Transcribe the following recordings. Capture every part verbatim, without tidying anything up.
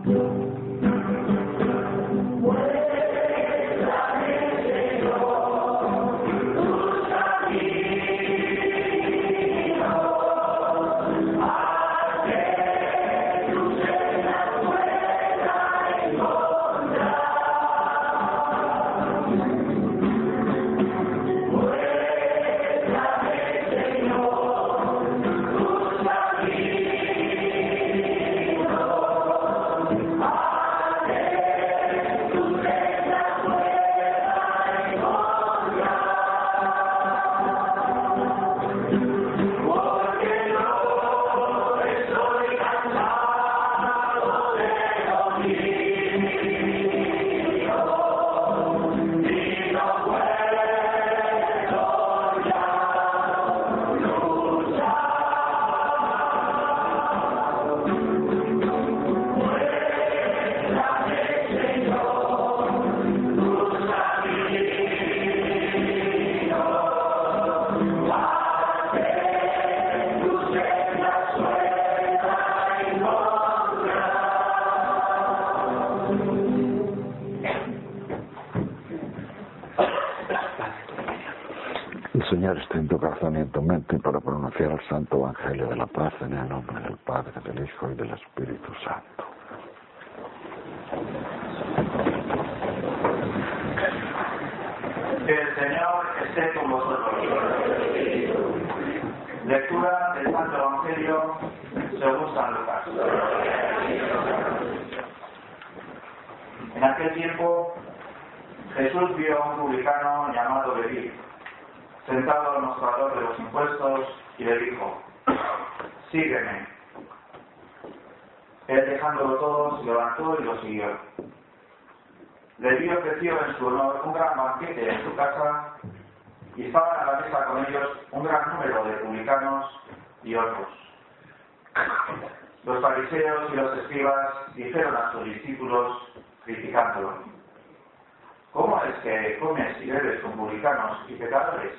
Señor esté en tu corazón y en tu mente para pronunciar el Santo Evangelio de la paz en el nombre del Padre, del Hijo y del Espíritu Santo. Que el Señor esté con vosotros. Lectura del Santo Evangelio según San Lucas. En aquel tiempo Jesús vio a un publicano llamado Leví, sentado al mostrador de los impuestos, y le dijo: sígueme. Él, dejándolo todo, se levantó y lo siguió. Leví ofreció en su honor un gran banquete en su casa, y estaban a la mesa con ellos un gran número de publicanos y otros. Los fariseos y los escribas dijeron a sus discípulos, criticándolo: ¿cómo es que comes y bebes con publicanos y pecadores?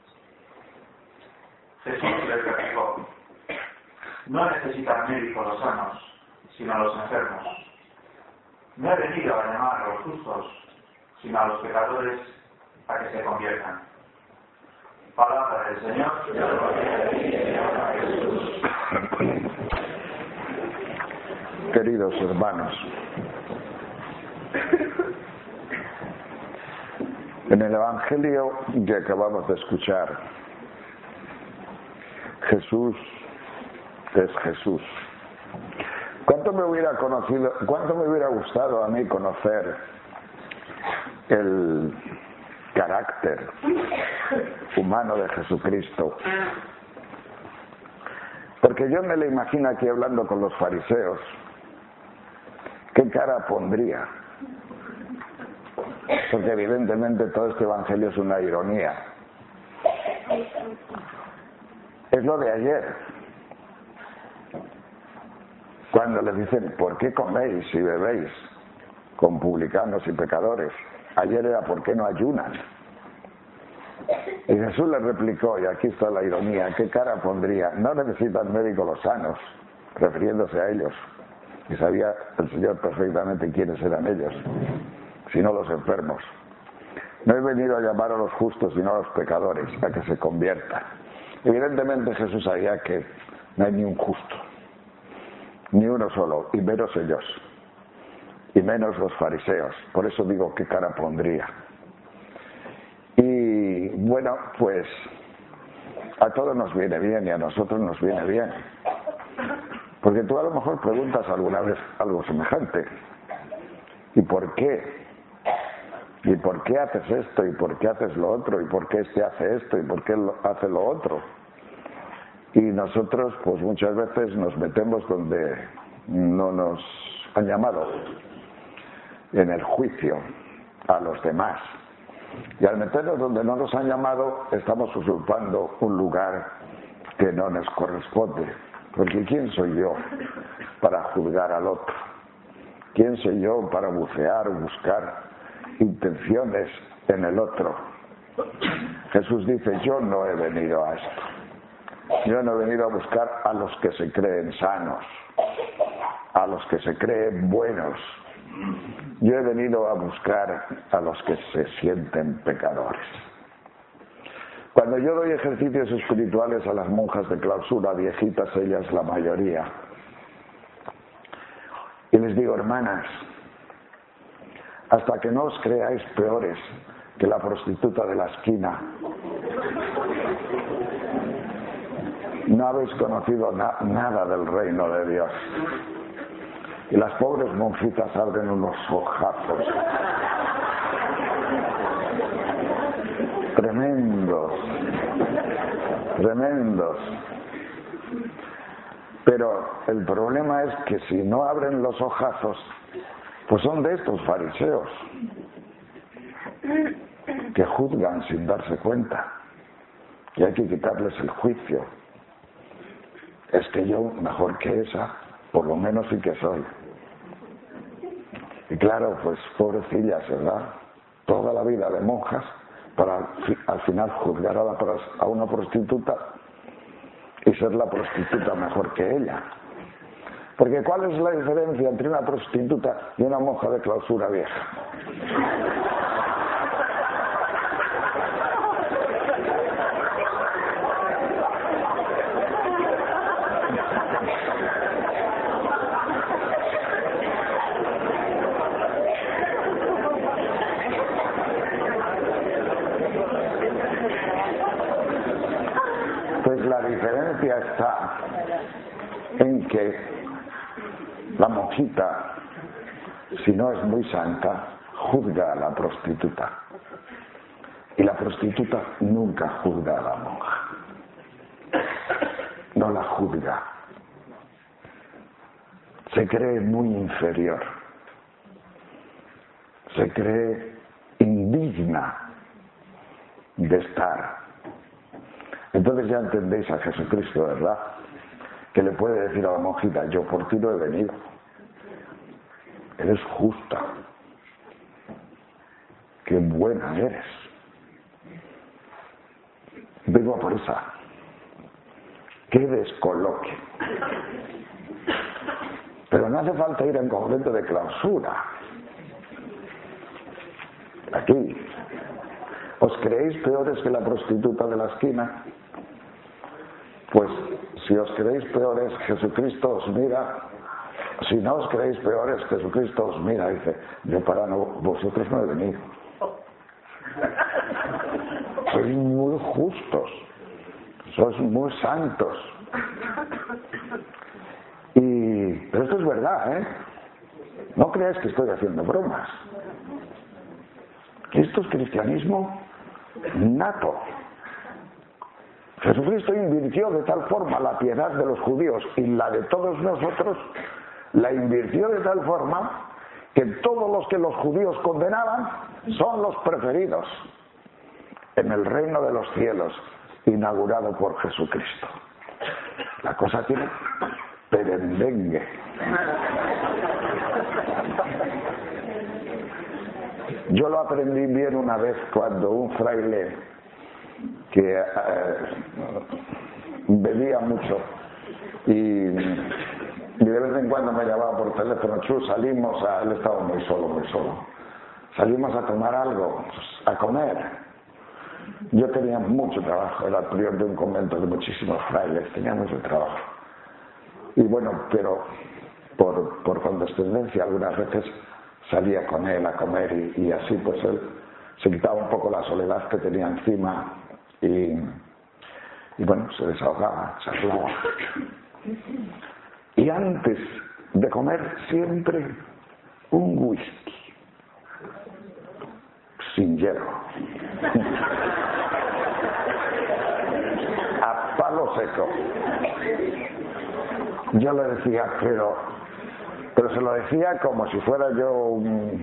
Jesús les replicó: no necesitan médicos los sanos, sino los enfermos. No he venido a llamar a los justos, sino a los pecadores a que se conviertan. Palabra del Señor. Queridos hermanos, en el Evangelio que acabamos de escuchar, Jesús es Jesús. ¿Cuánto me hubiera conocido, cuánto me hubiera gustado a mí conocer el carácter humano de Jesucristo? Porque yo me lo imagino aquí hablando con los fariseos. ¿Qué cara pondría? Porque evidentemente todo este evangelio es una ironía. Es lo de ayer, cuando les dicen: ¿por qué coméis y bebéis con publicanos y pecadores? Ayer era: ¿por qué no ayunan? Y Jesús les replicó, y aquí está la ironía: ¿qué cara pondría? No necesitan médicos los sanos, refiriéndose a ellos. Y sabía el Señor perfectamente quiénes eran ellos, sino los enfermos. No he venido a llamar a los justos, sino a los pecadores, a que se conviertan. Evidentemente Jesús sabía que no hay ni un justo, ni uno solo, y menos ellos, y menos los fariseos. Por eso digo: ¿qué cara pondría? Y bueno, pues a todos nos viene bien, y a nosotros nos viene bien. Porque tú a lo mejor preguntas alguna vez algo semejante: ¿y por qué? ¿Y por qué haces esto? ¿Y por qué haces lo otro? ¿Y por qué este hace esto? ¿Y por qué hace lo otro? Y nosotros pues muchas veces nos metemos donde no nos han llamado, en el juicio a los demás. Y al meternos donde no nos han llamado, estamos usurpando un lugar que no nos corresponde. Porque ¿quién soy yo para juzgar al otro? ¿Quién soy yo para bucear o buscar intenciones en el otro? Jesús dice: yo no he venido a esto. Yo no he venido a buscar a los que se creen sanos. a los que se creen buenos. Yo he venido a buscar a los que se sienten pecadores. Cuando yo doy ejercicios espirituales a las monjas de clausura, viejitas ellas la mayoría, y les digo, hermanas, hasta que no os creáis peores que la prostituta de la esquina, no habéis conocido na- nada del reino de Dios. Y las pobres monjitas abren unos ojazos tremendos, tremendos. Pero el problema es que si no abren los ojazos, pues son de estos fariseos que juzgan sin darse cuenta, y hay que quitarles el juicio. Es que yo, mejor que esa, por lo menos sí que soy. Y claro, pues pobrecillas, ¿verdad? Toda la vida de monjas para al final juzgar a, la, a una prostituta y ser la prostituta mejor que ella. Porque ¿cuál es la diferencia entre una prostituta y una monja de clausura vieja? Pues la diferencia está en que la monjita, si no es muy santa, juzga a la prostituta. Y la prostituta nunca juzga a la monja. No la juzga. Se cree muy inferior. Se cree indigna de estar. Entonces ya entendéis a Jesucristo, ¿verdad? Que le puede decir a la monjita, yo por ti no he venido. Eres justa. Qué buena eres. Vengo a por esa. Qué descoloque. Pero no hace falta ir a un convento de clausura. Aquí. ¿Os creéis peores que la prostituta de la esquina? Pues si os creéis peores, Jesucristo os mira. Si no os creéis peores, Jesucristo os mira y dice, yo para no, vosotros no he venido. Sois muy justos, sois muy santos. Y, pero esto es verdad, ¿eh? No creáis que estoy haciendo bromas. Esto es cristianismo nato. Jesucristo invirtió de tal forma la piedad de los judíos y la de todos nosotros, la invirtió de tal forma que todos los que los judíos condenaban son los preferidos en el reino de los cielos, inaugurado por Jesucristo. La cosa tiene perendengue. Yo lo aprendí bien una vez cuando un fraile que eh, bebía mucho y, y de vez en cuando me llamaba por teléfono, Chu, salimos a... Él estaba muy solo, muy solo. Salimos a tomar algo, a comer. Yo tenía mucho trabajo, era el prior de un convento de muchísimos frailes, tenía mucho trabajo. Y bueno, pero por, por condescendencia algunas veces salía con él a comer y, y así pues él se quitaba un poco la soledad que tenía encima y, y bueno, se desahogaba, se hablaba. Y antes de comer siempre un whisky, sin hielo, a palo seco. Yo le decía, pero, pero se lo decía como si fuera yo un...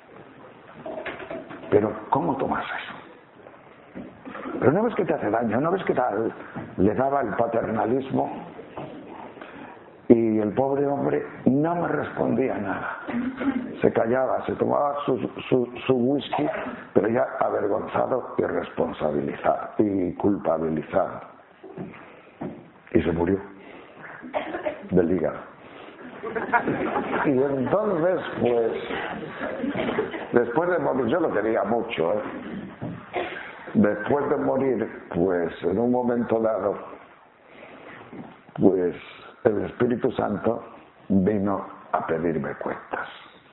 Pero, ¿cómo tomas eso? Pero no ves que te hace daño, no ves que tal. Le daba el paternalismo y el pobre hombre no me respondía nada. Se callaba, se tomaba su, su, su whisky, pero ya avergonzado y responsabilizado y culpabilizado. Y se murió del hígado. Y entonces, pues, después de morir, yo lo quería mucho, ¿eh? Después de morir, pues, en un momento dado, pues, el Espíritu Santo vino a pedirme cuentas.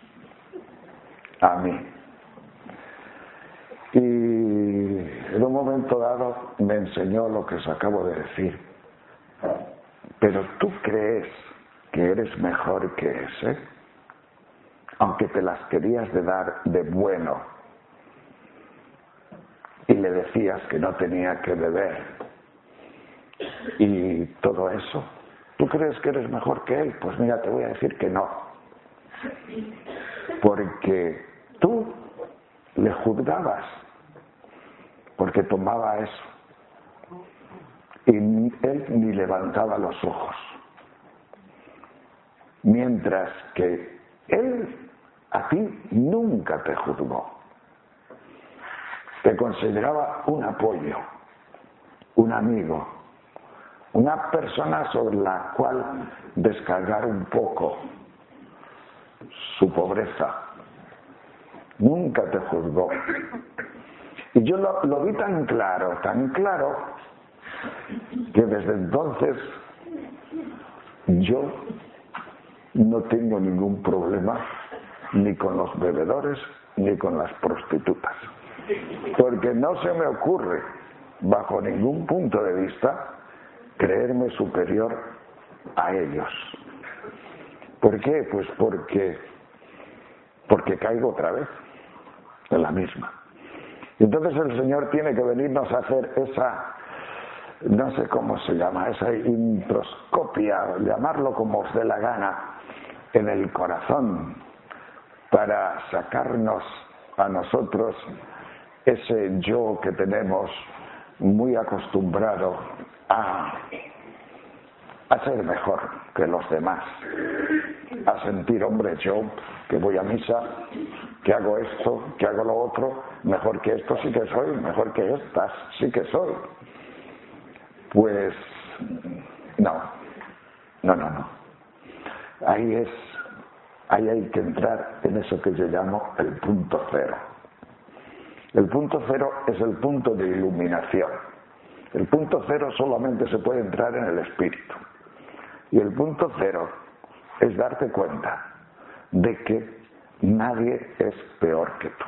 A mí. Y en un momento dado me enseñó lo que os acabo de decir. Pero tú crees que eres mejor que ese, aunque te las querías de dar de bueno y le decías que no tenía que beber y todo eso. ¿Tú crees que eres mejor que él? Pues mira, te voy a decir que no. Porque tú le juzgabas porque tomaba eso. Y él ni levantaba los ojos. Mientras que él a ti nunca te juzgó. Te consideraba un apoyo, un amigo, una persona sobre la cual descargar un poco su pobreza. Nunca te juzgó. Y yo lo, lo vi tan claro, tan claro, que desde entonces yo no tengo ningún problema ni con los bebedores ni con las prostitutas. Porque no se me ocurre, bajo ningún punto de vista, creerme superior a ellos. ¿Por qué? Pues porque, porque caigo otra vez en la misma. Y entonces el Señor tiene que venirnos a hacer esa, no sé cómo se llama, esa introscopia, llamarlo como os dé la gana, en el corazón, para sacarnos a nosotros ese yo que tenemos muy acostumbrado a, a ser mejor que los demás, a sentir, hombre, yo que voy a misa, que hago esto, que hago lo otro, mejor que esto sí que soy, mejor que estas sí que soy. Pues no, no, no, no. Ahí es, ahí hay que entrar en eso que yo llamo el punto cero. El punto cero es el punto de iluminación. El punto cero solamente se puede entrar en el espíritu. Y el punto cero es darte cuenta de que nadie es peor que tú.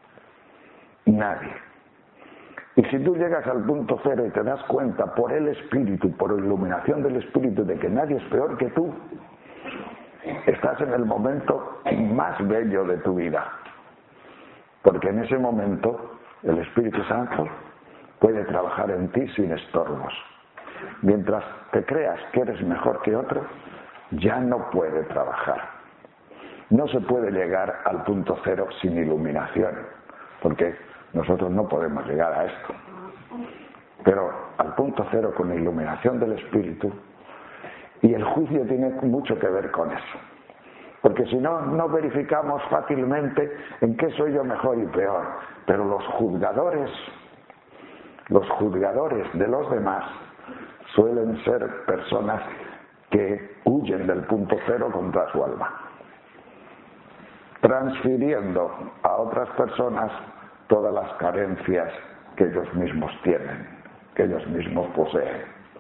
Nadie. Y si tú llegas al punto cero y te das cuenta por el espíritu, por la iluminación del espíritu, de que nadie es peor que tú, estás en el momento más bello de tu vida. Porque en ese momento el Espíritu Santo puede trabajar en ti sin estorbos. Mientras te creas que eres mejor que otro, ya no puede trabajar. No se puede llegar al punto cero sin iluminación, porque nosotros no podemos llegar a esto. Pero al punto cero con iluminación del Espíritu, y el juicio tiene mucho que ver con eso. Porque si no, no verificamos fácilmente en qué soy yo mejor y peor. Pero los juzgadores, los juzgadores de los demás suelen ser personas que huyen del punto cero contra su alma, transfiriendo a otras personas todas las carencias que ellos mismos tienen, que ellos mismos poseen.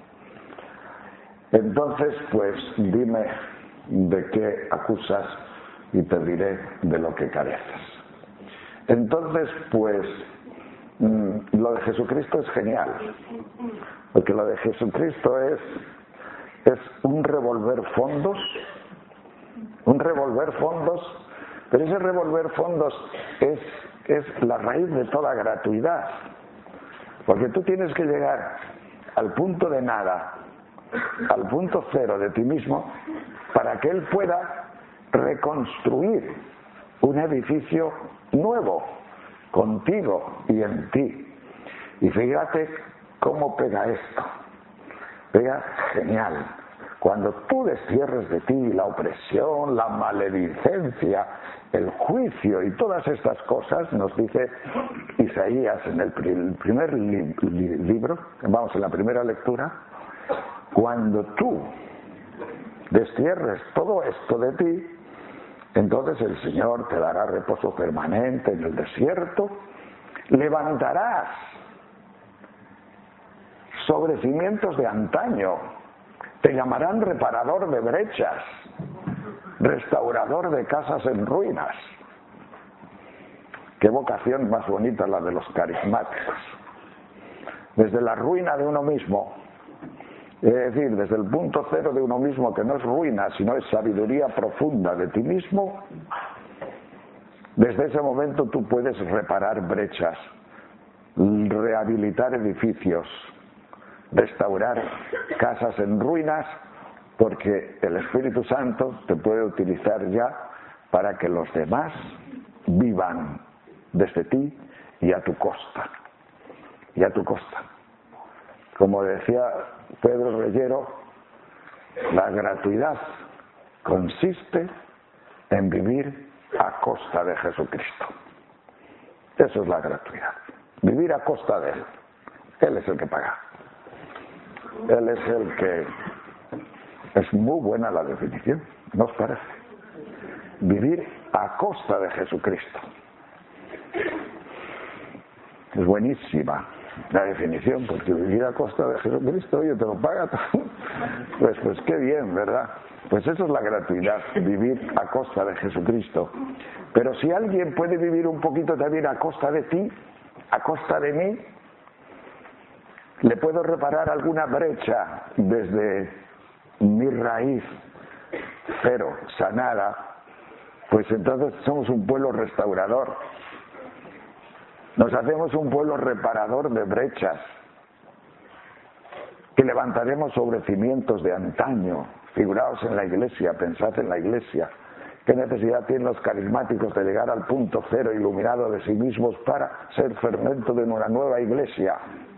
Entonces, pues, dime de qué acusas y te diré de lo que careces. Entonces, pues, mmm, lo de Jesucristo es genial, porque lo de Jesucristo es, es un revolver fondos, un revolver fondos, pero ese revolver fondos es, es la raíz de toda gratuidad, porque tú tienes que llegar al punto de nada, al punto cero de ti mismo, para que Él pueda reconstruir un edificio nuevo, contigo y en ti. Y fíjate cómo pega esto. Pega genial. Cuando tú destierres de ti la opresión, la maledicencia, el juicio y todas estas cosas, nos dice Isaías en el primer li- li- libro, vamos, en la primera lectura, cuando tú destierres todo esto de ti, entonces el Señor te dará reposo permanente en el desierto, levantarás sobre cimientos de antaño, te llamarán reparador de brechas, restaurador de casas en ruinas. Qué vocación más bonita la de los carismáticos. Desde la ruina de uno mismo, es decir, desde el punto cero de uno mismo, que no es ruina, sino es sabiduría profunda de ti mismo, desde ese momento tú puedes reparar brechas, rehabilitar edificios, restaurar casas en ruinas, porque el Espíritu Santo te puede utilizar ya para que los demás vivan desde ti y a tu costa, y a tu costa. Como decía Pedro Reyero, la gratuidad consiste en vivir a costa de Jesucristo. Eso es la gratuidad, vivir a costa de Él. Él es el que paga. Él es el que... Es muy buena la definición, ¿no os parece? Vivir a costa de Jesucristo. Es buenísima la definición, porque vivir a costa de Jesucristo, oye, te lo paga todo. Pues, pues qué bien, ¿verdad? Pues eso es la gratuidad, vivir a costa de Jesucristo. Pero si alguien puede vivir un poquito también a costa de ti, a costa de mí, le puedo reparar alguna brecha desde mi raíz cero, sanada, pues entonces somos un pueblo restaurador. Nos hacemos un pueblo reparador de brechas, que levantaremos sobre cimientos de antaño. Figuraos en la iglesia, pensad en la iglesia. ¿Qué necesidad tienen los carismáticos de llegar al punto cero iluminado de sí mismos para ser fermento de una nueva iglesia?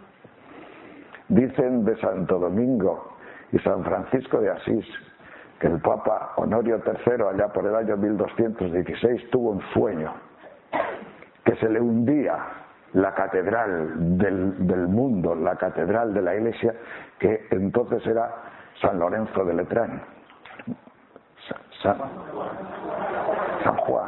Dicen de Santo Domingo y San Francisco de Asís que el Papa Honorio tercero, allá por el año mil doscientos dieciséis, tuvo un sueño, que se le hundía la catedral del, del mundo, la catedral de la iglesia, que entonces era San Lorenzo de Letrán, San, San, San Juan.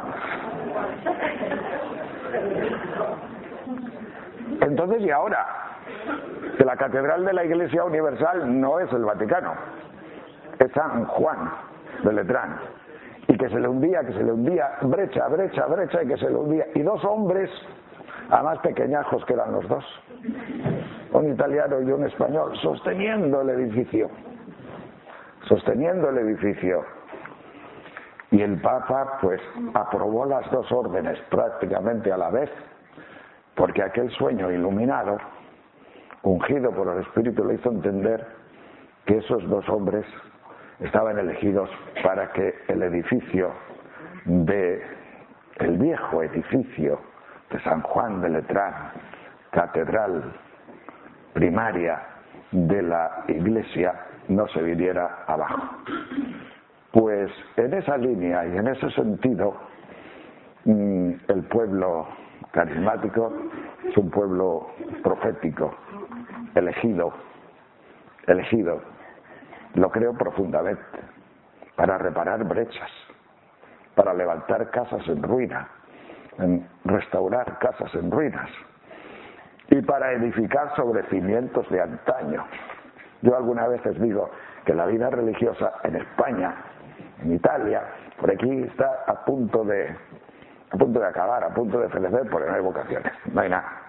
Entonces, ¿y ahora? Que la catedral de la Iglesia Universal no es el Vaticano, es San Juan de Letrán, y que se le hundía, que se le hundía, brecha, brecha, brecha, y que se le hundía, y dos hombres, además pequeñajos que eran los dos, un italiano y un español, sosteniendo el edificio, sosteniendo el edificio, y el Papa pues aprobó las dos órdenes prácticamente a la vez, porque aquel sueño iluminado, ungido por el Espíritu, le hizo entender que esos dos hombres estaban elegidos para que el edificio de el viejo edificio de San Juan de Letrán, catedral primaria de la Iglesia, no se viniera abajo. Pues en esa línea y en ese sentido, el pueblo carismático es un pueblo profético, elegido, elegido, lo creo profundamente, para reparar brechas, para levantar casas en ruina, en restaurar casas en ruinas y para edificar sobre cimientos de antaño. Yo algunas veces digo que la vida religiosa en España, en Italia, por aquí está a punto de a punto de acabar, a punto de fenecer, porque no hay vocaciones, no hay nada.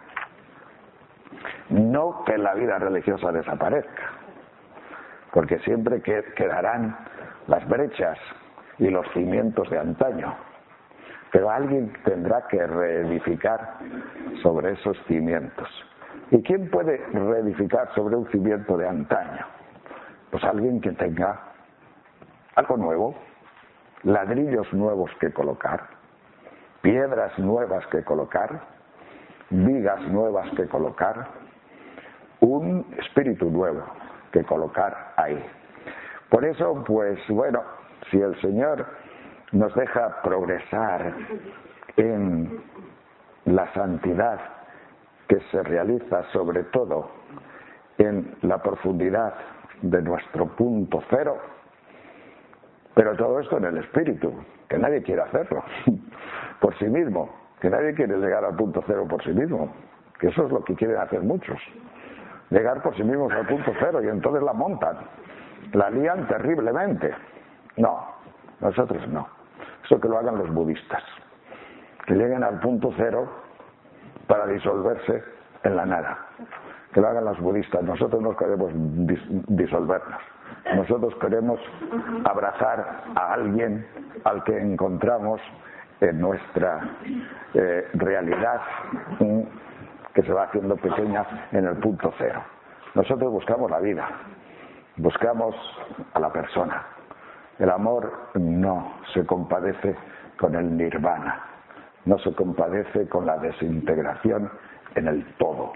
No que la vida religiosa desaparezca, porque siempre quedarán las brechas y los cimientos de antaño, pero alguien tendrá que reedificar sobre esos cimientos. ¿Y quién puede reedificar sobre un cimiento de antaño? Pues alguien que tenga algo nuevo, ladrillos nuevos que colocar, piedras nuevas que colocar, vigas nuevas que colocar, un espíritu nuevo que colocar ahí. Por eso, pues bueno, si el Señor nos deja progresar en la santidad que se realiza sobre todo en la profundidad de nuestro punto cero, Pero todo esto en el espíritu, que nadie quiere hacerlo por sí mismo, que nadie quiere llegar al punto cero por sí mismo, que eso es lo que quieren hacer muchos, llegar por sí mismos al punto cero, y entonces la montan, la lían terriblemente. No, nosotros no. Eso que lo hagan los budistas, que lleguen al punto cero para disolverse en la nada, que lo hagan los budistas. Nosotros no queremos dis disolvernos, nosotros queremos abrazar a alguien al que encontramos en nuestra eh, realidad, mm, que se va haciendo pequeña en el punto cero. Nosotros buscamos la vida, buscamos a la persona. El amor no se compadece con el nirvana, no se compadece con la desintegración en el todo,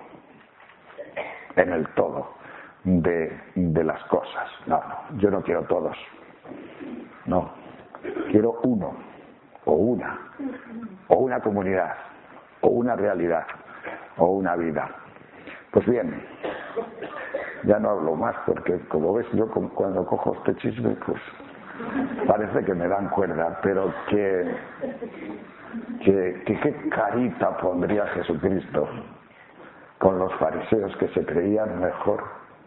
en el todo de, de las cosas. No, no, yo no quiero todos, no, quiero uno, o una, o una comunidad, o una realidad, o una vida. Pues bien, ya no hablo más, porque como ves, yo cuando cojo este chisme, pues parece que me dan cuerda, pero que, que, que qué carita pondría Jesucristo con los fariseos que se creían mejor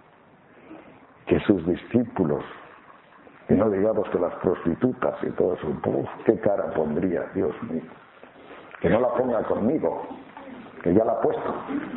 que sus discípulos, y no digamos que las prostitutas y todo eso. Uf, qué cara pondría, Dios mío. Que no la ponga conmigo, que ya la ha puesto,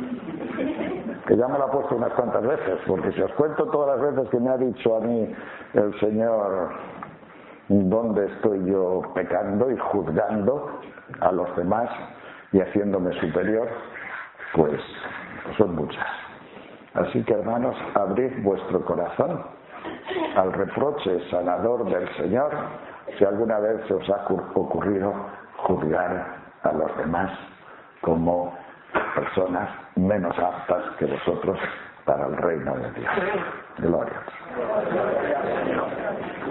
que ya me la ha puesto unas cuantas veces, porque si os cuento todas las veces que me ha dicho a mí el Señor dónde estoy yo pecando y juzgando a los demás y haciéndome superior, pues son muchas. Así que, hermanos, abrid vuestro corazón al reproche sanador del Señor si alguna vez se os ha ocurrido juzgar a los demás como personas menos aptas que vosotros para el reino de Dios. Gloria.